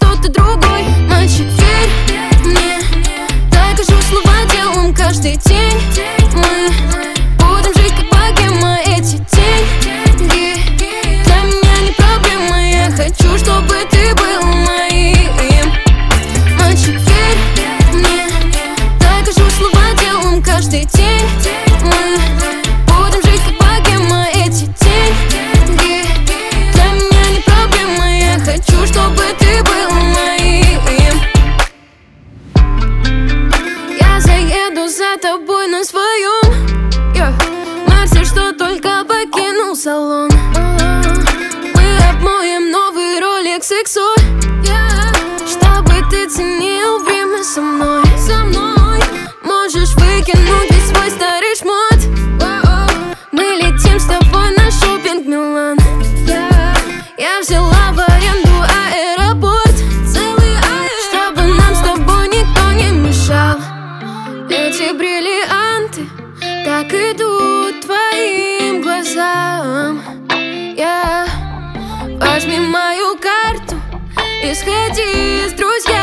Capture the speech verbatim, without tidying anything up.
кто-то другой. Мальчик, верь мне, докажу слова делом каждый день. Мы будем жить как богема. Эти деньги для меня не проблема. Я хочу, чтобы ты был моим. Мальчик, верь мне, докажу слова делом каждый день. Мы будем жить как богема. Эти деньги для меня не проблема. Я хочу, чтобы ты был моим. Я заеду за тобой на своем Мерсе, что только покинул салон. Мы обмоем новый Rolex икс о, чтобы ты ценил время со мной. Со мной можешь выкинуть весь свой старый шмот. Мы летим с тобой на шопинг Милан. Я взяла в аренду аэропорт, целый аэропорт, чтобы нам с тобой никто не мешал. Эти бриллианты так идут твоим глазам. Я возьми мою карту и сходи с друзьями.